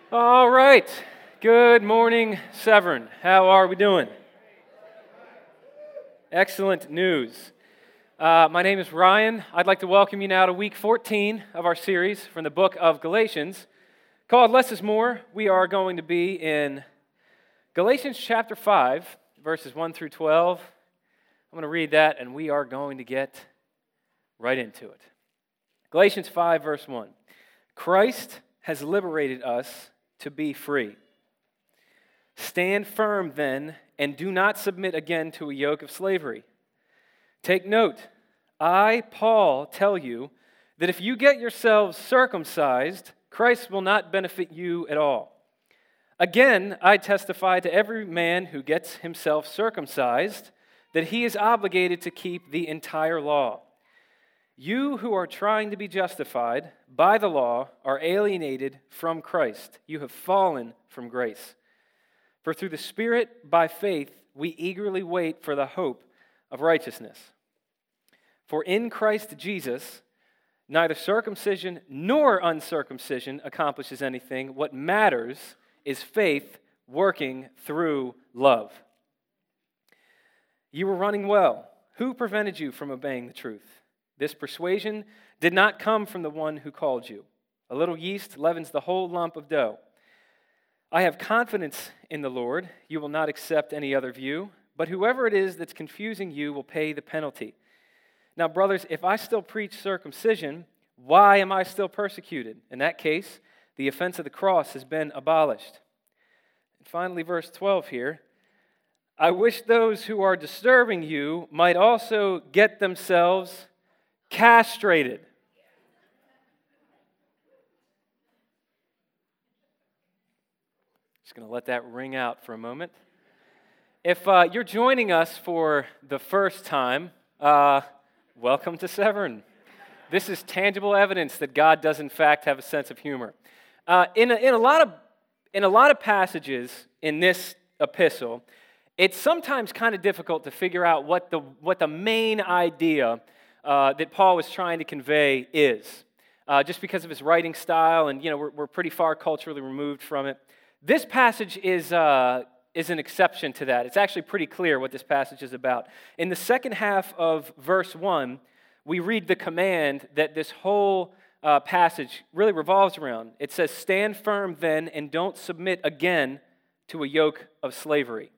All right. Good morning, Severn. How are we doing? Excellent news. My name is Ryan. I'd like to welcome you now to week 14 of our series from the book of Galatians called Less is More. We are going to be in Galatians chapter 5, verses 1 through 12. I'm going to read that, and we are going to get right into it. Galatians 5, verse 1. Christ has liberated us to be free. Stand firm then, and do not submit again to a yoke of slavery. Take note, I, Paul, tell you that if you get yourselves circumcised, Christ will not benefit you at all. Again, I testify to every man who gets himself circumcised that he is obligated to keep the entire law. You who are trying to be justified by the law are alienated from Christ. You have fallen from grace. For through the Spirit, by faith, we eagerly wait for the hope of righteousness. For in Christ Jesus, neither circumcision nor uncircumcision accomplishes anything. What matters is faith working through love. You were running well. Who prevented you from obeying the truth? This persuasion did not come from the one who called you. A little yeast leavens the whole lump of dough. I have confidence in the Lord. You will not accept any other view, but whoever it is that's confusing you will pay the penalty. Now, brothers, if I still preach circumcision, why am I still persecuted? In that case, the offense of the cross has been abolished. And finally, verse 12 here. I wish those who are disturbing you might also get themselves castrated. Just going to let that ring out for a moment. If you're joining us for the first time, welcome to Severn. This is tangible evidence that God does in fact have a sense of humor. In a lot of passages in this epistle, it's sometimes kind of difficult to figure out what the main idea that Paul was trying to convey is, just because of his writing style, and we're pretty far culturally removed from it. This passage is an exception to that. It's actually pretty clear what this passage is about. In the second half of verse 1, we read the command that this whole passage really revolves around. It says, "Stand firm then, and don't submit again to a yoke of slavery."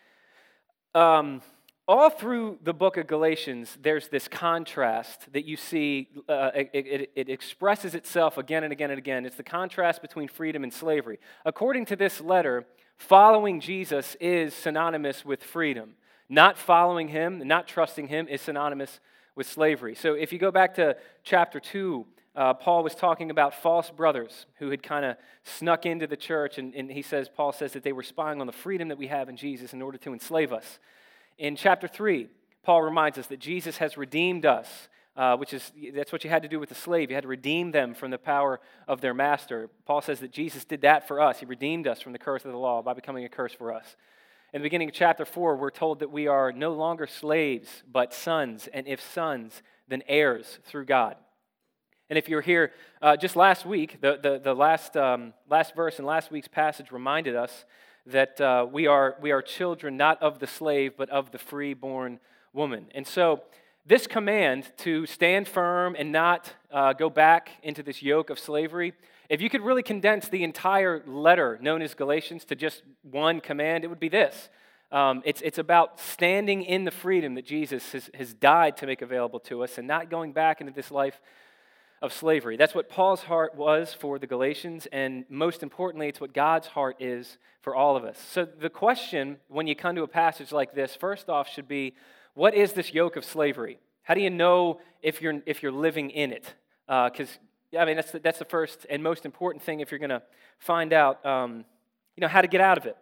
All through the book of Galatians, there's this contrast that you see. It expresses itself again and again and again. It's the contrast between freedom and slavery. According to this letter, following Jesus is synonymous with freedom. Not following him, not trusting him, is synonymous with slavery. So if you go back to chapter 2, Paul was talking about false brothers who had kind of snuck into the church, and Paul says that they were spying on the freedom that we have in Jesus in order to enslave us. In chapter 3, Paul reminds us that Jesus has redeemed us, that's what you had to do with the slave. You had to redeem them from the power of their master. Paul says that Jesus did that for us. He redeemed us from the curse of the law by becoming a curse for us. In the beginning of chapter 4, we're told that we are no longer slaves, but sons, and if sons, then heirs through God. And if you were here just last week, the last verse in last week's passage reminded us that we are children not of the slave, but of the free-born woman. And so this command to stand firm and not go back into this yoke of slavery, if you could really condense the entire letter known as Galatians to just one command, it would be this. It's about standing in the freedom that Jesus has died to make available to us and not going back into this life of slavery. That's what Paul's heart was for the Galatians, and most importantly, it's what God's heart is for all of us. So the question, when you come to a passage like this, first off should be, what is this yoke of slavery? How do you know if you're living in it? Because that's the first and most important thing if you're going to find out, how to get out of it.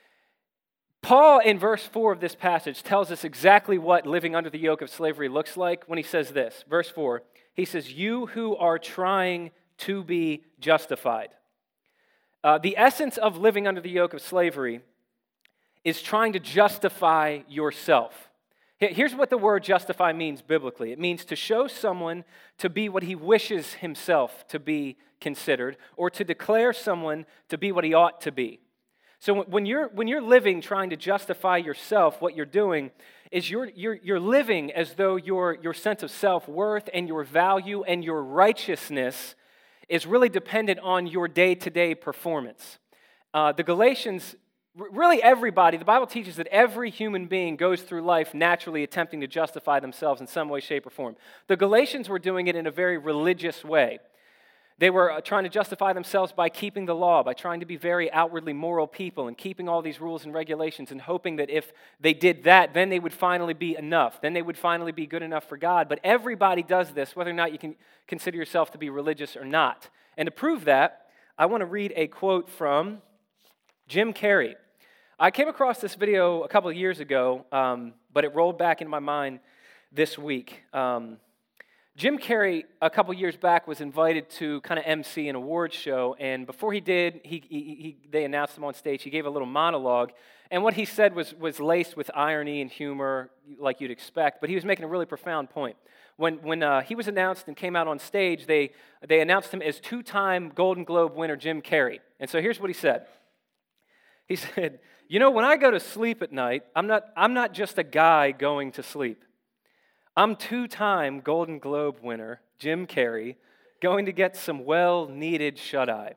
Paul, in verse 4 of this passage, tells us exactly what living under the yoke of slavery looks like when he says this. Verse 4, he says, "You who are trying to be justified." The essence of living under the yoke of slavery is trying to justify yourself. Here's what the word justify means biblically. It means to show someone to be what he wishes himself to be considered, or to declare someone to be what he ought to be. So when you're living trying to justify yourself, what you're doing is you're living as though your sense of self-worth and your value and your righteousness is really dependent on your day-to-day performance. The Galatians, really everybody, the Bible teaches that every human being goes through life naturally attempting to justify themselves in some way, shape, or form. The Galatians were doing it in a very religious way. They were trying to justify themselves by keeping the law, by trying to be very outwardly moral people and keeping all these rules and regulations and hoping that if they did that, then they would finally be enough. Then they would finally be good enough for God. But everybody does this, whether or not you can consider yourself to be religious or not. And to prove that, I want to read a quote from Jim Carrey. I came across this video a couple of years ago, but it rolled back in my mind this week. Jim Carrey, a couple years back, was invited to kind of MC an awards show, and before he did, they announced him on stage. He gave a little monologue, and what he said was laced with irony and humor, like you'd expect, but he was making a really profound point. When he was announced and came out on stage, they announced him as two-time Golden Globe winner Jim Carrey. And so here's what he said. He said, "You know, when I go to sleep at night, I'm not just a guy going to sleep. I'm two-time Golden Globe winner, Jim Carrey, going to get some well-needed shut-eye."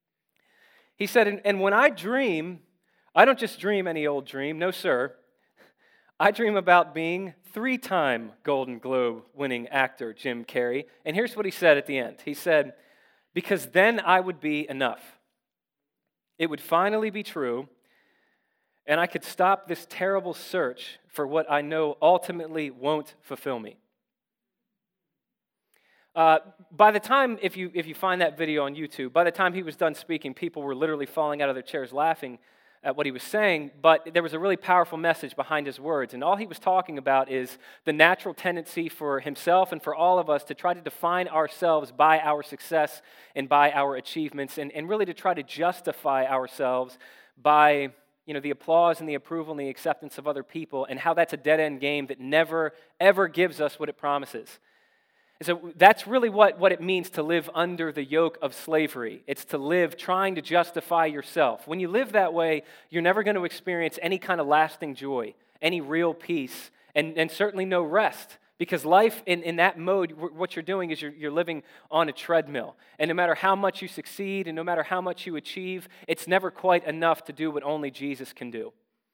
He said, and when I dream, I don't just dream any old dream. No, sir. I dream about being three-time Golden Globe winning actor, Jim Carrey. And here's what he said at the end. He said, "Because then I would be enough. It would finally be true, and I could stop this terrible search for what I know ultimately won't fulfill me." By the time, if you find that video on YouTube, by the time he was done speaking, people were literally falling out of their chairs laughing at what he was saying, but there was a really powerful message behind his words, and all he was talking about is the natural tendency for himself and for all of us to try to define ourselves by our success and by our achievements, and really to try to justify ourselves by the applause and the approval and the acceptance of other people, and how that's a dead-end game that never, ever gives us what it promises. And so that's really what it means to live under the yoke of slavery. It's to live trying to justify yourself. When you live that way, you're never going to experience any kind of lasting joy, any real peace, and certainly no rest. Because life in that mode, what you're doing is you're living on a treadmill. And no matter how much you succeed and no matter how much you achieve, it's never quite enough to do what only Jesus can do.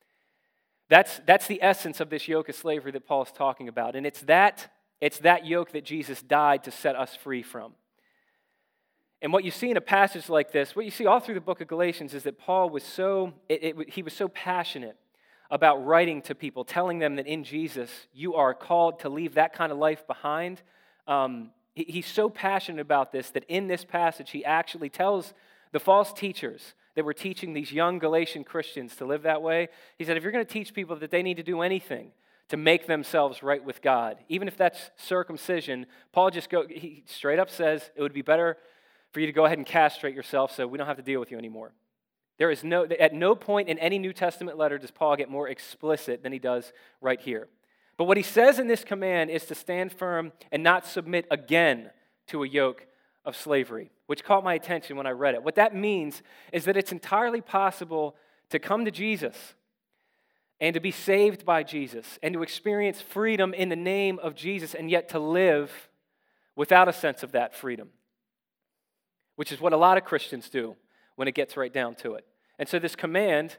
That's the essence of this yoke of slavery that Paul's talking about. And it's that yoke that Jesus died to set us free from. And what you see in a passage like this, what you see all through the book of Galatians, is that Paul was he was so passionate about writing to people, telling them that in Jesus, you are called to leave that kind of life behind. He's so passionate about this that in this passage, he actually tells the false teachers that were teaching these young Galatian Christians to live that way, he said, if you're going to teach people that they need to do anything to make themselves right with God, even if that's circumcision, Paul he straight up says, it would be better for you to go ahead and castrate yourself so we don't have to deal with you anymore. At no point in any New Testament letter does Paul get more explicit than he does right here. But what he says in this command is to stand firm and not submit again to a yoke of slavery, which caught my attention when I read it. What that means is that it's entirely possible to come to Jesus and to be saved by Jesus and to experience freedom in the name of Jesus, and yet to live without a sense of that freedom, which is what a lot of Christians do when it gets right down to it. And so this command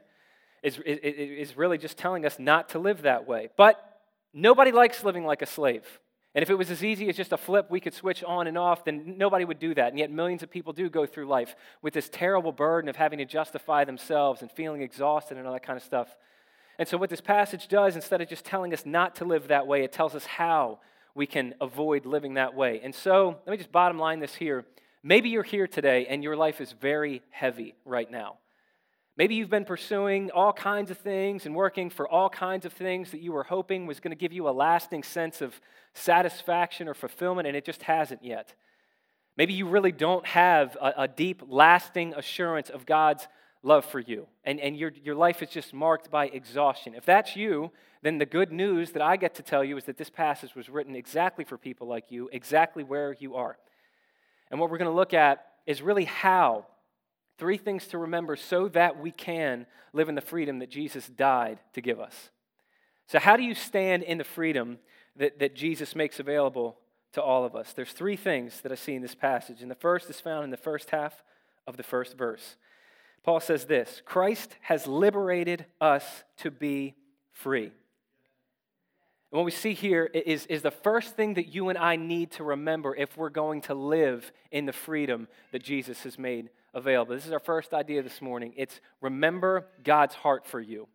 is really just telling us not to live that way. But nobody likes living like a slave. And if it was as easy as just a flip we could switch on and off, then nobody would do that. And yet millions of people do go through life with this terrible burden of having to justify themselves and feeling exhausted and all that kind of stuff. And so what this passage does, instead of just telling us not to live that way, it tells us how we can avoid living that way. And so let me just bottom line this here. Maybe you're here today and your life is very heavy right now. Maybe you've been pursuing all kinds of things and working for all kinds of things that you were hoping was going to give you a lasting sense of satisfaction or fulfillment, and it just hasn't yet. Maybe you really don't have a deep, lasting assurance of God's love for you, and your life is just marked by exhaustion. If that's you, then the good news that I get to tell you is that this passage was written exactly for people like you, exactly where you are. And what we're going to look at is really how, 3 things to remember so that we can live in the freedom that Jesus died to give us. So how do you stand in the freedom that Jesus makes available to all of us? There's 3 things that I see in this passage, and the first is found in the first half of the first verse. Paul says this: Christ has liberated us to be free. And what we see here is the first thing that you and I need to remember if we're going to live in the freedom that Jesus has made available. This is our first idea this morning. It's remember God's heart for you.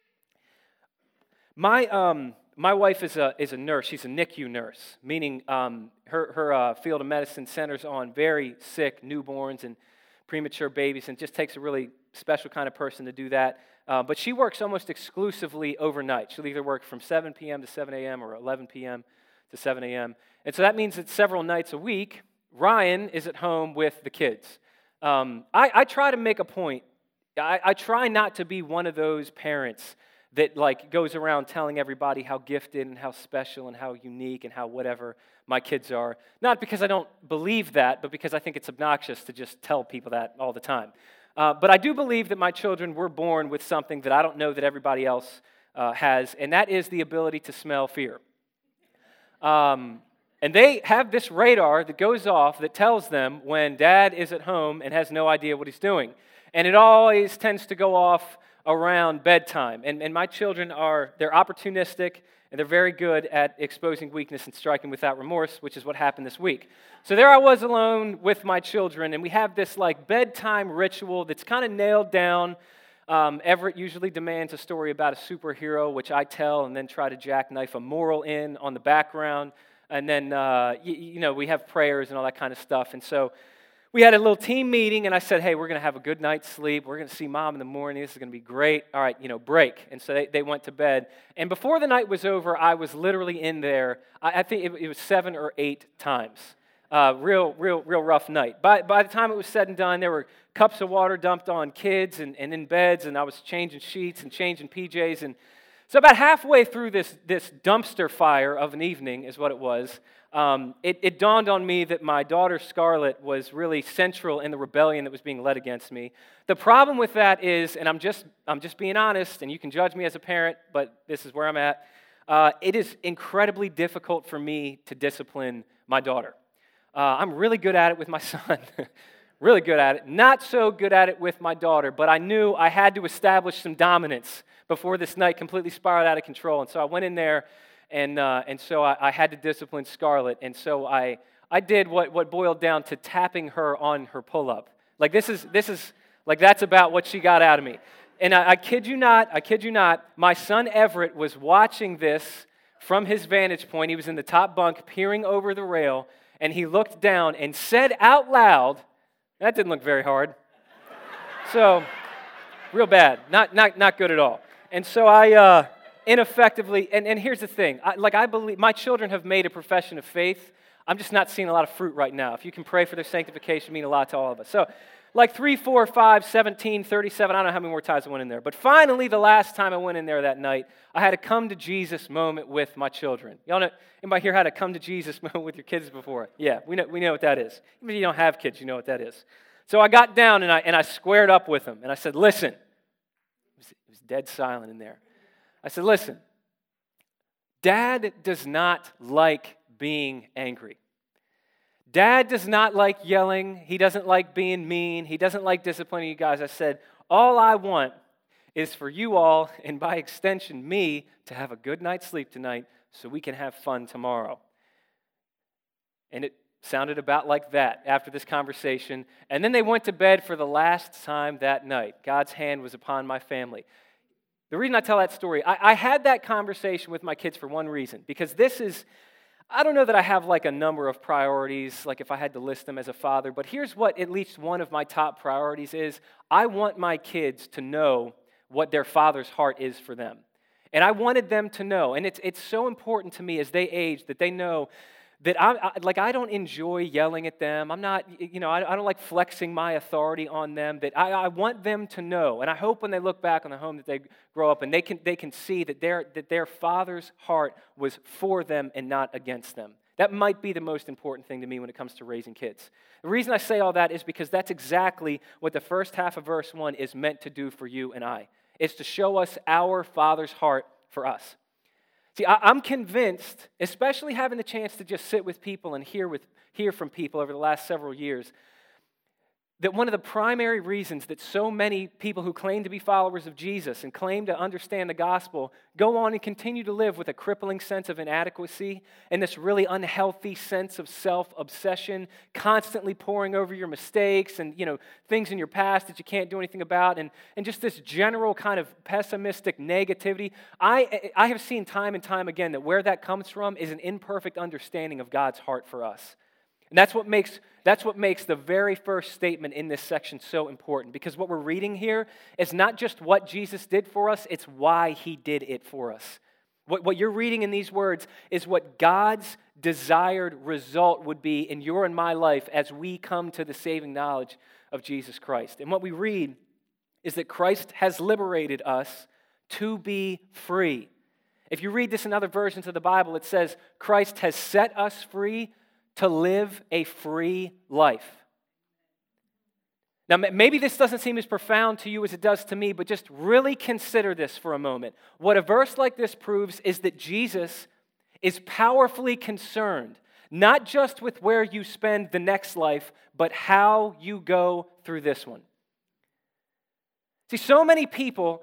My wife is a nurse. She's a NICU nurse, meaning her field of medicine centers on very sick newborns and premature babies, and just takes a really special kind of person to do that. But she works almost exclusively overnight. She'll either work from 7 p.m. to 7 a.m. or 11 p.m. to 7 a.m. And so that means that several nights a week, Ryan is at home with the kids. I try to make a point. I try not to be one of those parents that goes around telling everybody how gifted and how special and how unique and how whatever my kids are. Not because I don't believe that, but because I think it's obnoxious to just tell people that all the time. But I do believe that my children were born with something that I don't know that everybody else has, and that is the ability to smell fear. And they have this radar that goes off that tells them when Dad is at home and has no idea what he's doing. And it always tends to go off around bedtime. And my children they're opportunistic, and they're very good at exposing weakness and striking without remorse, which is what happened this week. So there I was alone with my children, and we have this bedtime ritual that's kind of nailed down. Everett usually demands a story about a superhero, which I tell and then try to jackknife a moral in on the background. And then, we have prayers and all that kind of stuff. And so we had a little team meeting, and I said, hey, we're going to have a good night's sleep. We're going to see Mom in the morning. This is going to be great. All right, break. And so they went to bed. And before the night was over, I was literally in there, I think it was 7 or 8 times. Real rough night. By the time it was said and done, there were cups of water dumped on kids and in beds, and I was changing sheets and changing PJs. And so about halfway through this dumpster fire of an evening is what it was, it dawned on me that my daughter Scarlett was really central in the rebellion that was being led against me. The problem with that is, and I'm just being honest, and you can judge me as a parent, but this is where I'm at, it is incredibly difficult for me to discipline my daughter. I'm really good at it with my son, really good at it. Not so good at it with my daughter, but I knew I had to establish some dominance before this night completely spiraled out of control. And so I went in there, and so I had to discipline Scarlett. And so I did what boiled down to tapping her on her pull-up. This is that's about what she got out of me. And I kid you not, my son Everett was watching this from his vantage point. He was in the top bunk, peering over the rail, and he looked down and said out loud, that didn't look very hard. So, real bad, not good at all. And so I ineffectively, and here's the thing, I believe, my children have made a profession of faith. I'm just not seeing a lot of fruit right now. If you can pray for their sanctification, it mean a lot to all of us. So, 3, 4, 5, 17, 37, I don't know how many more times I went in there. But finally, the last time I went in there that night, I had a come to Jesus moment with my children. Y'all know, anybody here had a come to Jesus moment with your kids before? Yeah, we know what that is. Even if you don't have kids, you know what that is. So I got down and I squared up with them, and I said, listen. It was dead silent in there. I said, listen, Dad does not like being angry. Dad does not like yelling. He doesn't like being mean. He doesn't like disciplining you guys. I said, all I want is for you all, and by extension me, to have a good night's sleep tonight so we can have fun tomorrow. And it sounded about like that after this conversation. And then they went to bed for the last time that night. God's hand was upon my family. The reason I tell that story, I had that conversation with my kids for one reason, because this is, I don't know that I have a number of priorities, if I had to list them as a father, but here's what at least one of my top priorities is. I want my kids to know what their father's heart is for them. And I wanted them to know, and it's so important to me as they age that they know that I don't enjoy yelling at them. I'm not, I don't like flexing my authority on them. That I want them to know, and I hope when they look back on the home that they grow up and they can see that their father's heart was for them and not against them. That might be the most important thing to me when it comes to raising kids. The reason I say all that is because that's exactly what the first half of verse 1 is meant to do for you and I. It's to show us our Father's heart for us. See, I'm convinced, especially having the chance to just sit with people and hear from people over the last several years, that one of the primary reasons that so many people who claim to be followers of Jesus and claim to understand the gospel go on and continue to live with a crippling sense of inadequacy and this really unhealthy sense of self-obsession, constantly poring over your mistakes and, things in your past that you can't do anything about, and just this general kind of pessimistic negativity. I have seen time and time again that where that comes from is an imperfect understanding of God's heart for us. And that's what makes the very first statement in this section so important, because what we're reading here is not just what Jesus did for us, it's why he did it for us. What you're reading in these words is what God's desired result would be in your and my life as we come to the saving knowledge of Jesus Christ. And what we read is that Christ has liberated us to be free. If you read this in other versions of the Bible, it says Christ has set us free to live a free life. Now, maybe this doesn't seem as profound to you as it does to me, but just really consider this for a moment. What a verse like this proves is that Jesus is powerfully concerned, not just with where you spend the next life, but how you go through this one. See, so many people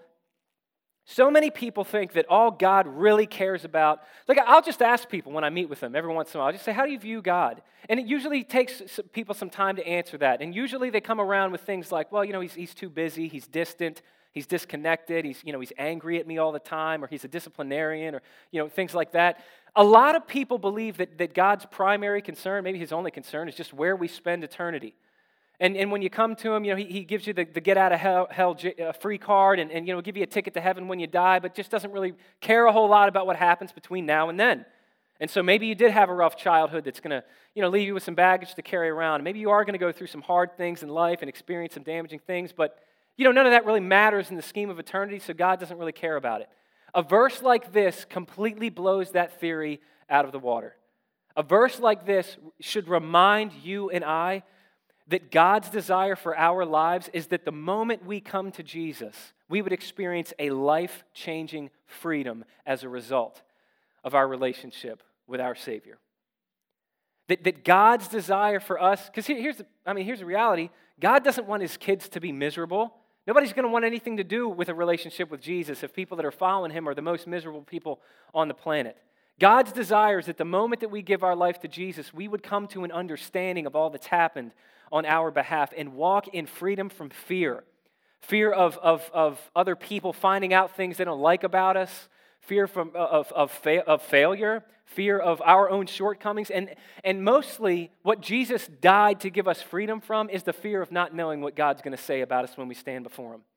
think that all God really cares about, I'll just ask people when I meet with them every once in a while, I'll just say, how do you view God? And it usually takes people some time to answer that. And usually they come around with things like, well, he's too busy, he's distant, he's disconnected, he's angry at me all the time, or he's a disciplinarian, or, things like that. A lot of people believe that God's primary concern, maybe his only concern, is just where we spend eternity. And when you come to him, he gives you the get out of hell free card and give you a ticket to heaven when you die, but just doesn't really care a whole lot about what happens between now and then. And so maybe you did have a rough childhood that's going to leave you with some baggage to carry around. Maybe you are going to go through some hard things in life and experience some damaging things, but none of that really matters in the scheme of eternity, so God doesn't really care about it. A verse like this completely blows that theory out of the water. A verse like this should remind you and I that God's desire for our lives is that the moment we come to Jesus, we would experience a life-changing freedom as a result of our relationship with our Savior. That God's desire for us, because here's the reality, God doesn't want his kids to be miserable. Nobody's going to want anything to do with a relationship with Jesus if people that are following him are the most miserable people on the planet. God's desire is that the moment that we give our life to Jesus, we would come to an understanding of all that's happened on our behalf and walk in freedom from fear. Fear of other people finding out things they don't like about us, fear of failure, fear of our own shortcomings, and mostly what Jesus died to give us freedom from is the fear of not knowing what God's going to say about us when we stand before him.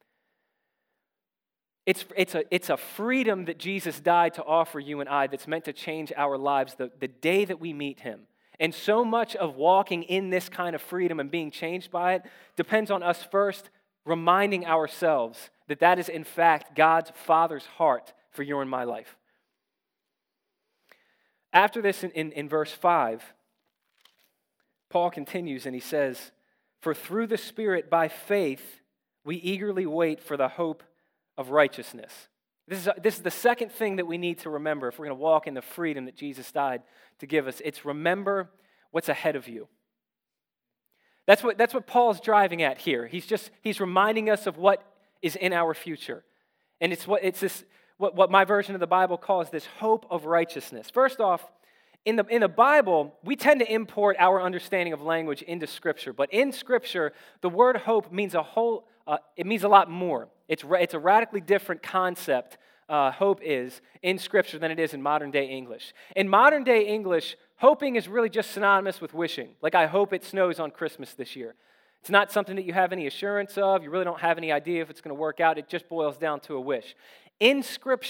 It's a freedom that Jesus died to offer you and I that's meant to change our lives the day that we meet him. And so much of walking in this kind of freedom and being changed by it depends on us first reminding ourselves that that is in fact God's Father's heart for your and my life. After this, in verse 5, Paul continues and he says, "For through the Spirit by faith we eagerly wait for the hope of righteousness." This is the second thing that we need to remember if we're going to walk in the freedom that Jesus died to give us. It's remember what's ahead of you. That's what Paul's driving at here. He's reminding us of what is in our future. And it's what my version of the Bible calls this hope of righteousness. First off, in the Bible, we tend to import our understanding of language into Scripture. But in Scripture, the word hope means it means a lot more. It's a radically different concept, hope is, in Scripture than it is in modern-day English. In modern-day English, hoping is really just synonymous with wishing. Like, I hope it snows on Christmas this year. It's not something that you have any assurance of. You really don't have any idea if it's going to work out. It just boils down to a wish. In Scripture,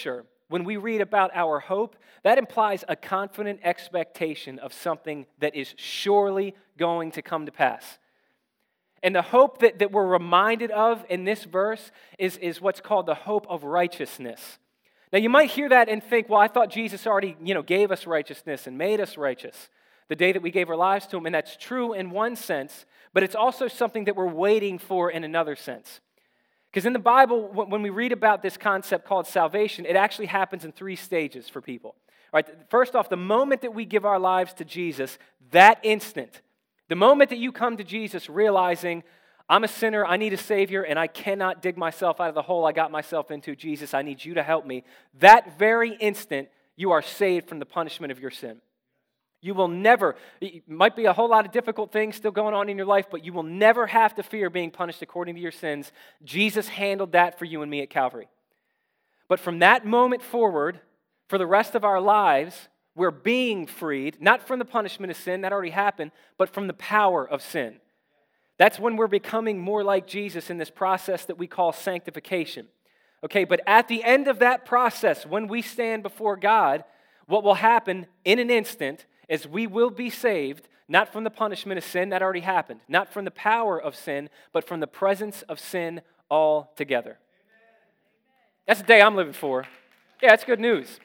when we read about our hope, that implies a confident expectation of something that is surely going to come to pass. And the hope that we're reminded of in this verse is what's called the hope of righteousness. Now, you might hear that and think, well, I thought Jesus already, gave us righteousness and made us righteous the day that we gave our lives to him. And that's true in one sense, but it's also something that we're waiting for in another sense. Because in the Bible, when we read about this concept called salvation, it actually happens in 3 stages for people. All right, first off, the moment that we give our lives to Jesus, that instant, the moment that you come to Jesus realizing, I'm a sinner, I need a Savior, and I cannot dig myself out of the hole I got myself into, Jesus, I need you to help me. That very instant, you are saved from the punishment of your sin. You will never, it might be a whole lot of difficult things still going on in your life, but you will never have to fear being punished according to your sins. Jesus handled that for you and me at Calvary. But from that moment forward, for the rest of our lives, we're being freed, not from the punishment of sin, that already happened, but from the power of sin. That's when we're becoming more like Jesus in this process that we call sanctification. Okay, but at the end of that process, when we stand before God, what will happen in an instant is we will be saved, not from the punishment of sin, that already happened, not from the power of sin, but from the presence of sin altogether. That's the day I'm living for. Yeah, that's good news.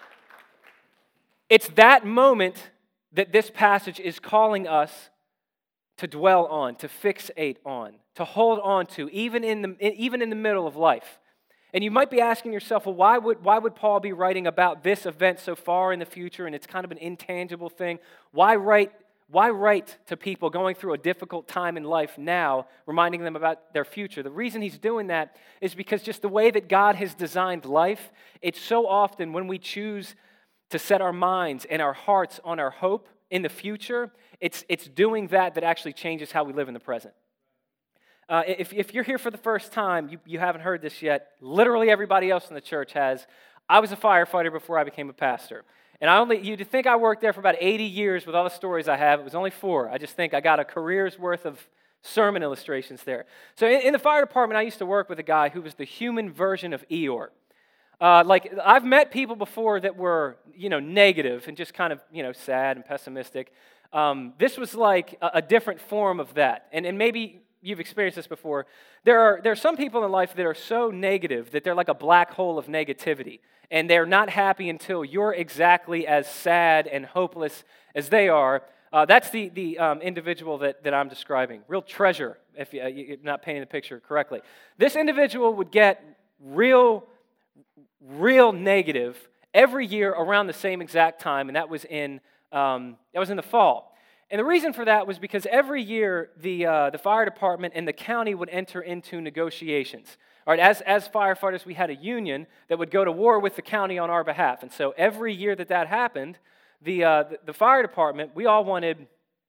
It's that moment that this passage is calling us to dwell on, to fixate on, to hold on to, even in the middle of life. And you might be asking yourself, well, why would Paul be writing about this event so far in the future, and it's kind of an intangible thing? Why write to people going through a difficult time in life now, reminding them about their future? The reason he's doing that is because just the way that God has designed life, it's so often when we choose to set our minds and our hearts on our hope in the future, it's doing that actually changes how we live in the present. If you're here for the first time, you haven't heard this yet, literally everybody else in the church has. I was a firefighter before I became a pastor. And you'd think I worked there for about 80 years with all the stories I have. It was only 4. I just think I got a career's worth of sermon illustrations there. So in the fire department, I used to work with a guy who was the human version of Eeyore. I've met people before that were, negative and just kind of, sad and pessimistic. This was like a different form of that. And maybe you've experienced this before. There are some people in life that are so negative that they're like a black hole of negativity. And they're not happy until you're exactly as sad and hopeless as they are. That's the individual that I'm describing. Real treasure, if you're not painting the picture correctly. This individual would get real negative every year around the same exact time, and that was in the fall. And the reason for that was because every year the fire department and the county would enter into negotiations. All right, as firefighters, we had a union that would go to war with the county on our behalf. And so every year that happened, the fire department, we all wanted,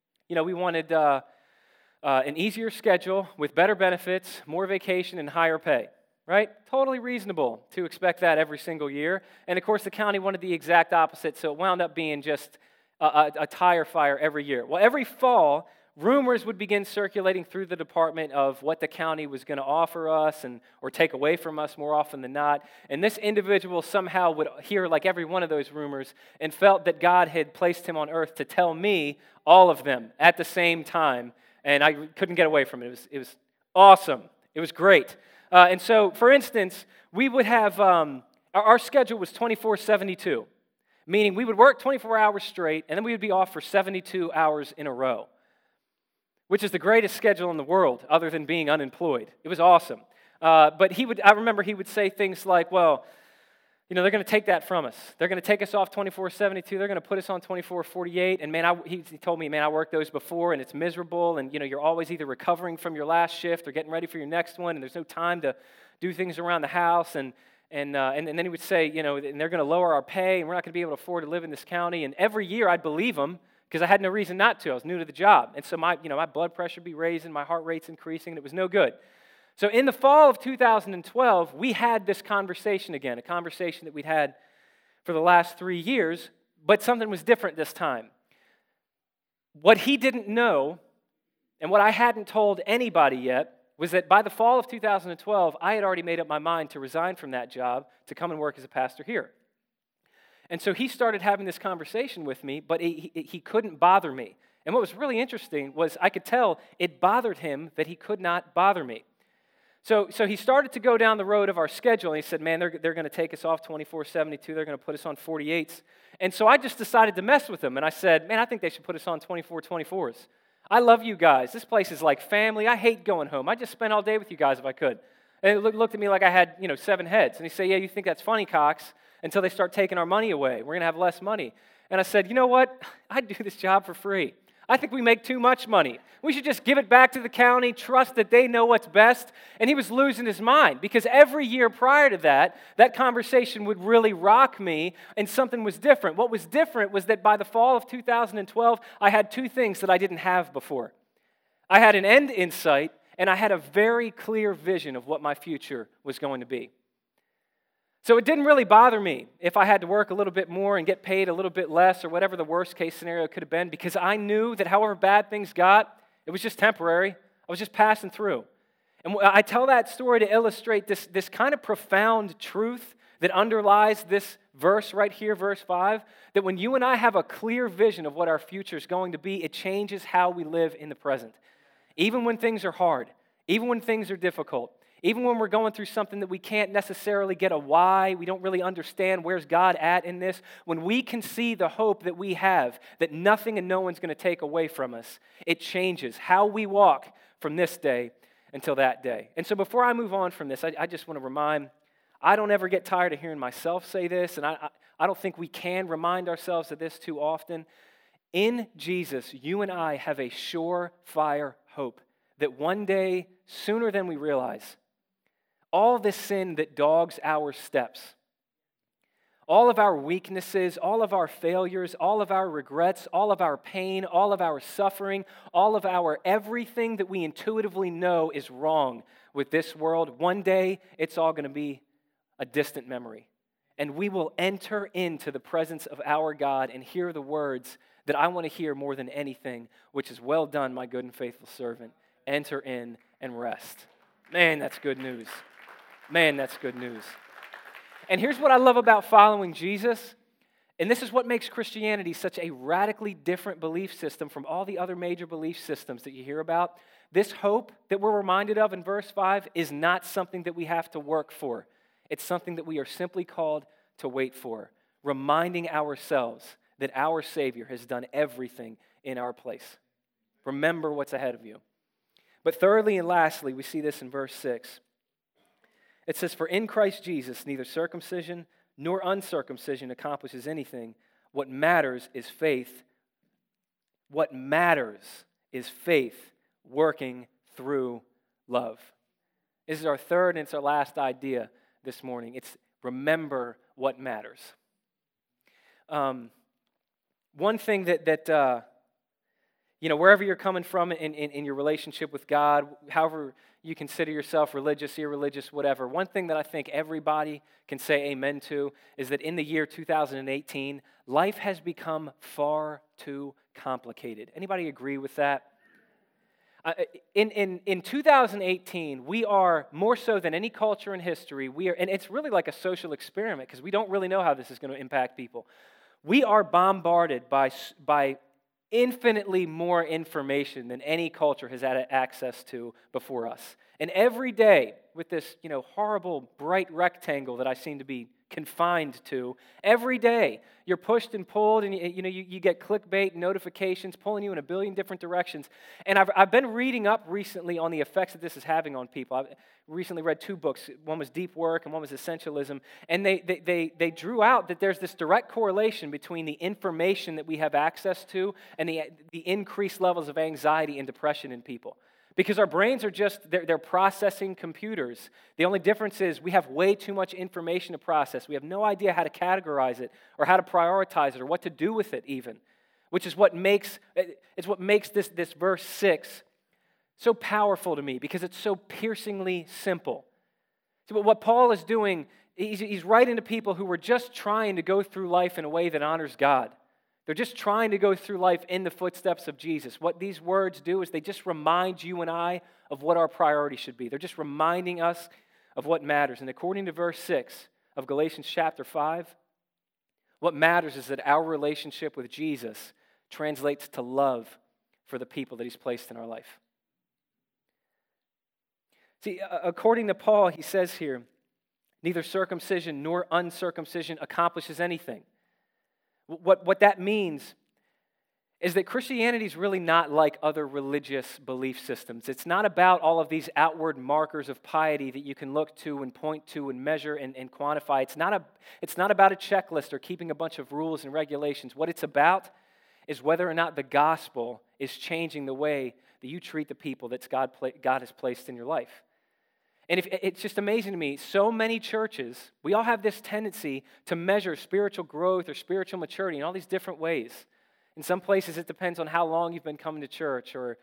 an easier schedule with better benefits, more vacation, and higher pay. Right? Totally reasonable to expect that every single year. And of course, the county wanted the exact opposite, so it wound up being just a tire fire every year. Well, every fall, rumors would begin circulating through the department of what the county was going to offer us or take away from us more often than not. And this individual somehow would hear like every one of those rumors and felt that God had placed him on earth to tell me all of them at the same time. And I couldn't get away from it. It was awesome. It was great. And so, for instance, we would have, our schedule was 24/72, meaning we would work 24 hours straight, and then we would be off for 72 hours in a row, which is the greatest schedule in the world, other than being unemployed. It was awesome. But I remember he would say things like, well, they're going to take that from us. They're going to take us off 24/72. They're going to put us on 24/48. And man, he told me, man, I worked those before, and it's miserable. And you're always either recovering from your last shift or getting ready for your next one, and there's no time to do things around the house. And then he would say, and they're going to lower our pay, and we're not going to be able to afford to live in this county. And every year I'd believe him because I had no reason not to. I was new to the job, and so my blood pressure would be raising, my heart rate's increasing, and it was no good. So in the fall of 2012, we had this conversation again, a conversation that we'd had for the last 3 years, but something was different this time. What he didn't know, and what I hadn't told anybody yet, was that by the fall of 2012, I had already made up my mind to resign from that job to come and work as a pastor here. And so he started having this conversation with me, but he couldn't bother me. And what was really interesting was I could tell it bothered him that he could not bother me. So he started to go down the road of our schedule, and he said, man, they're going to take us off 24/72. They're going to put us on 48s. And so I just decided to mess with him, and I said, man, I think they should put us on 24/24s. I love you guys. This place is like family. I hate going home. I just spend all day with you guys if I could. And he looked at me like I had, 7 heads. And he said, yeah, you think that's funny, Cox, until they start taking our money away. We're going to have less money. And I said, you know what? I do this job for free. I think we make too much money. We should just give it back to the county, trust that they know what's best. And he was losing his mind because every year prior to that, that conversation would really rock me and something was different. What was different was that by the fall of 2012, I had 2 things that I didn't have before. I had an end in sight and I had a very clear vision of what my future was going to be. So it didn't really bother me if I had to work a little bit more and get paid a little bit less or whatever the worst case scenario could have been because I knew that however bad things got, it was just temporary. I was just passing through. And I tell that story to illustrate this kind of profound truth that underlies this verse right here, verse 5, that when you and I have a clear vision of what our future is going to be, it changes how we live in the present. Even when things are hard, even when things are difficult, even when we're going through something that we can't necessarily get a why, we don't really understand where's God at in this, when we can see the hope that we have, that nothing and no one's going to take away from us, it changes how we walk from this day until that day. And so before I move on from this, I just want to remind, I don't ever get tired of hearing myself say this, and I don't think we can remind ourselves of this too often. In Jesus, you and I have a surefire hope that one day, sooner than we realize, all this sin that dogs our steps, all of our weaknesses, all of our failures, all of our regrets, all of our pain, all of our suffering, all of our everything that we intuitively know is wrong with this world, one day it's all going to be a distant memory. And we will enter into the presence of our God and hear the words that I want to hear more than anything, which is, well done, my good and faithful servant. Enter in and rest. Man, that's good news. Man, that's good news. And here's what I love about following Jesus, and this is what makes Christianity such a radically different belief system from all the other major belief systems that you hear about. This hope that we're reminded of in verse 5 is not something that we have to work for. It's something that we are simply called to wait for, reminding ourselves that our Savior has done everything in our place. Remember what's ahead of you. But thirdly and lastly, we see this in verse 6. It says, for in Christ Jesus, neither circumcision nor uncircumcision accomplishes anything. What matters is faith. What matters is faith working through love. This is our third and it's our last idea this morning. It's remember what matters. One thing that wherever you're coming from in your relationship with God, however you consider yourself religious, irreligious, whatever, one thing that I think everybody can say amen to is that in the year 2018, life has become far too complicated. Anybody agree with that? In 2018, we are more so than any culture in history, and it's really like a social experiment because we don't really know how this is going to impact people. We are bombarded by infinitely more information than any culture has had access to before us. And every day, with this, horrible bright rectangle that I seem to be confined to, every day you're pushed and pulled, and you get clickbait notifications pulling you in a billion different directions. And I've been reading up recently on the effects that this is having on people. I've recently read 2 books. One was Deep Work and one was Essentialism. And they drew out that there's this direct correlation between the information that we have access to and the increased levels of anxiety and depression in people. Because our brains are they're processing computers. The only difference is we have way too much information to process. We have no idea how to categorize it or how to prioritize it or what to do with it even, which is what makes this verse 6 so powerful to me because it's so piercingly simple. So what Paul is doing, he's writing to people who were just trying to go through life in a way that honors God. They're just trying to go through life in the footsteps of Jesus. What these words do is they just remind you and I of what our priority should be. They're just reminding us of what matters. And according to verse 6 of Galatians chapter 5, What matters is that our relationship with Jesus translates to love for the people that he's placed in our life. See, according to Paul, he says here, neither circumcision nor uncircumcision accomplishes anything. What that means is that Christianity is really not like other religious belief systems. It's not about all of these outward markers of piety that you can look to and point to and measure and quantify. It's not about a checklist or keeping a bunch of rules and regulations. What it's about is whether or not the gospel is changing the way that you treat the people that God has placed in your life. And it's just amazing to me, so many churches, we all have this tendency to measure spiritual growth or spiritual maturity in all these different ways. In some places, it depends on how long you've been coming to church, or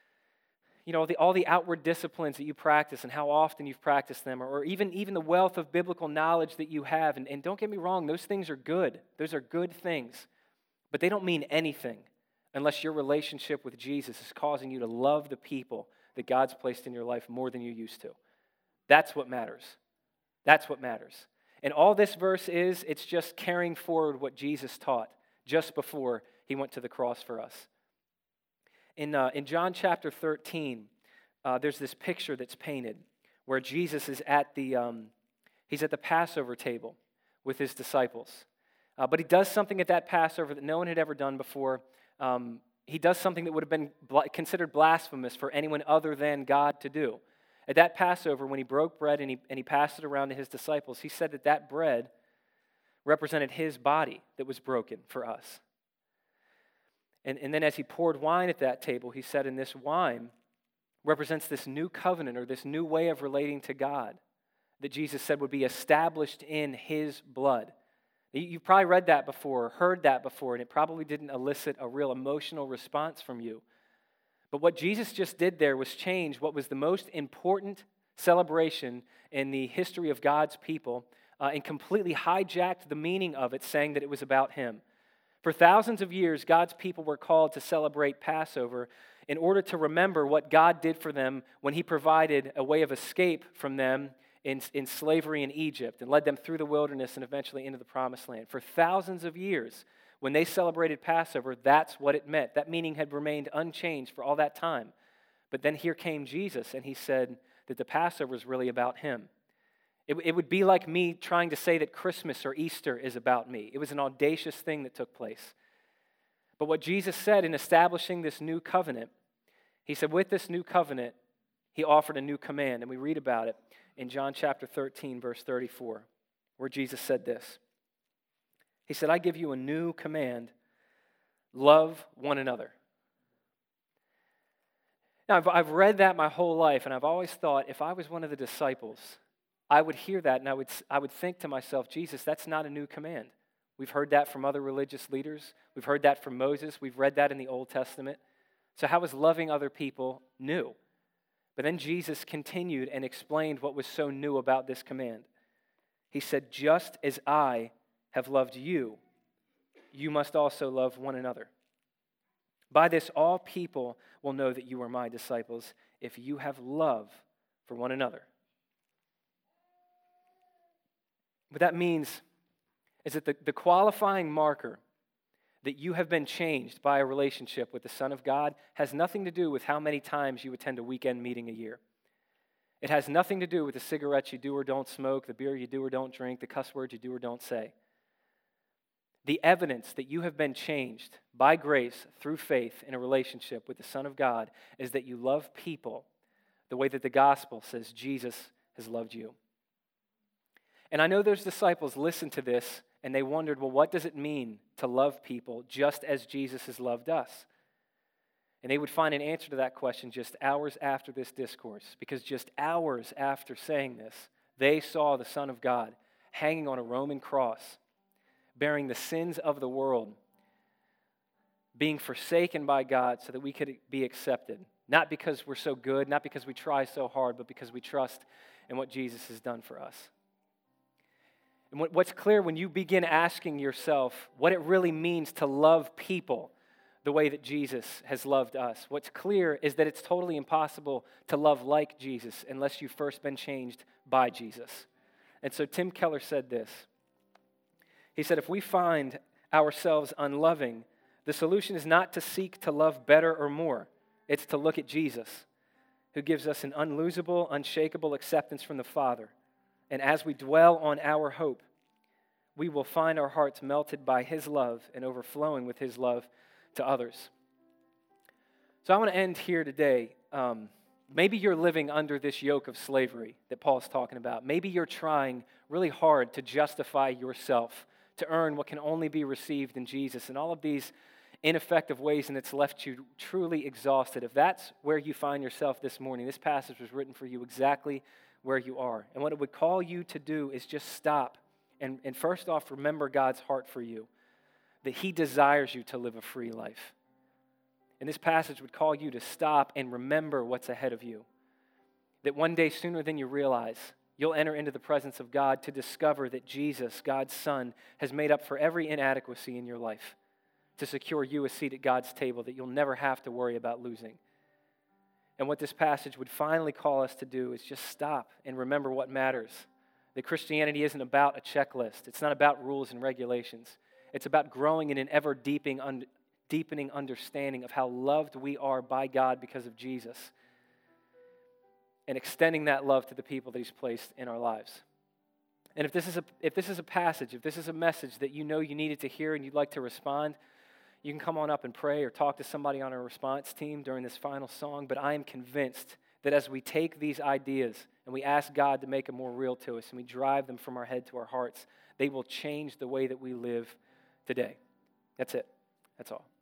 all the outward disciplines that you practice and how often you've practiced them, or even the wealth of biblical knowledge that you have. And don't get me wrong, those things are good. Those are good things. But they don't mean anything unless your relationship with Jesus is causing you to love the people that God's placed in your life more than you used to. That's what matters. That's what matters. And all this verse is, it's just carrying forward what Jesus taught just before he went to the cross for us. In John chapter 13, there's this picture that's painted where Jesus is he's at the Passover table with his disciples. But he does something at that Passover that no one had ever done before. He does something that would have been considered blasphemous for anyone other than God to do. At that Passover, when he broke bread and he passed it around to his disciples, he said that bread represented his body that was broken for us. And then as he poured wine at that table, he said, and this wine represents this new covenant or this new way of relating to God that Jesus said would be established in his blood. You've probably read that before, heard that before, and it probably didn't elicit a real emotional response from you. But what Jesus just did there was change what was the most important celebration in the history of God's people and completely hijacked the meaning of it, saying that it was about him. For thousands of years, God's people were called to celebrate Passover in order to remember what God did for them when he provided a way of escape from them in slavery in Egypt and led them through the wilderness and eventually into the promised land. For thousands of years, when they celebrated Passover, that's what it meant. That meaning had remained unchanged for all that time. But then here came Jesus, and he said that the Passover is really about him. It would be like me trying to say that Christmas or Easter is about me. It was an audacious thing that took place. But what Jesus said in establishing this new covenant, he said with this new covenant, he offered a new command. And we read about it in John chapter 13, verse 34, where Jesus said this. He said, I give you a new command, love one another. Now, I've read that my whole life, and I've always thought if I was one of the disciples, I would hear that, and I would think to myself, Jesus, that's not a new command. We've heard that from other religious leaders. We've heard that from Moses. We've read that in the Old Testament. So how is loving other people new? But then Jesus continued and explained what was so new about this command. He said, just as I have loved you, you must also love one another. By this, all people will know that you are my disciples if you have love for one another. What that means is that the qualifying marker that you have been changed by a relationship with the Son of God has nothing to do with how many times you attend a weekend meeting a year. It has nothing to do with the cigarettes you do or don't smoke, the beer you do or don't drink, the cuss words you do or don't say. The evidence that you have been changed by grace through faith in a relationship with the Son of God is that you love people the way that the gospel says Jesus has loved you. And I know those disciples listened to this and they wondered, well, what does it mean to love people just as Jesus has loved us? And they would find an answer to that question just hours after this discourse, because just hours after saying this, they saw the Son of God hanging on a Roman cross, bearing the sins of the world, being forsaken by God so that we could be accepted. Not because we're so good, not because we try so hard, but because we trust in what Jesus has done for us. And what's clear when you begin asking yourself what it really means to love people the way that Jesus has loved us, what's clear is that it's totally impossible to love like Jesus unless you've first been changed by Jesus. And so Tim Keller said this. He said, if we find ourselves unloving, the solution is not to seek to love better or more. It's to look at Jesus, who gives us an unlosable, unshakable acceptance from the Father. And as we dwell on our hope, we will find our hearts melted by His love and overflowing with His love to others. So I want to end here today. Maybe you're living under this yoke of slavery that Paul's talking about. Maybe you're trying really hard to justify yourself, to earn what can only be received in Jesus, and all of these ineffective ways, and it's left you truly exhausted. If that's where you find yourself this morning, this passage was written for you exactly where you are. And what it would call you to do is just stop and first off, remember God's heart for you, that He desires you to live a free life. And this passage would call you to stop and remember what's ahead of you, that one day sooner than you realize, you'll enter into the presence of God to discover that Jesus, God's Son, has made up for every inadequacy in your life to secure you a seat at God's table that you'll never have to worry about losing. And what this passage would finally call us to do is just stop and remember what matters. That Christianity isn't about a checklist. It's not about rules and regulations. It's about growing in an ever-deepening understanding of how loved we are by God because of Jesus, and extending that love to the people that He's placed in our lives. And if this is a passage, if this is a message that you know you needed to hear and you'd like to respond, you can come on up and pray or talk to somebody on our response team during this final song. But I am convinced that as we take these ideas and we ask God to make them more real to us and we drive them from our head to our hearts, they will change the way that we live today. That's it. That's all.